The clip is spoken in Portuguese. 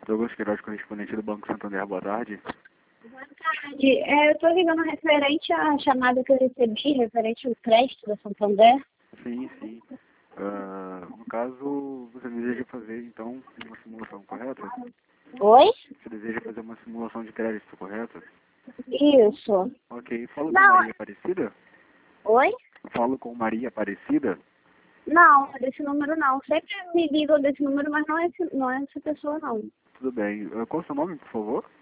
Douglas Queiroz, correspondente do Banco Santander, boa tarde. Boa tarde. Eu estou ligando referente à chamada que eu recebi, referente ao crédito da Santander. Sim, sim. No caso, você deseja fazer, então, uma simulação, correto? Oi? Você deseja fazer uma simulação de crédito, correto? Isso. Ok. Falo com Não. Maria Aparecida? Oi? Falo com Maria Aparecida? Não, desse número não. Sempre me ligam desse número, mas não é essa pessoa não. Tudo bem. Qual é o seu nome, por favor?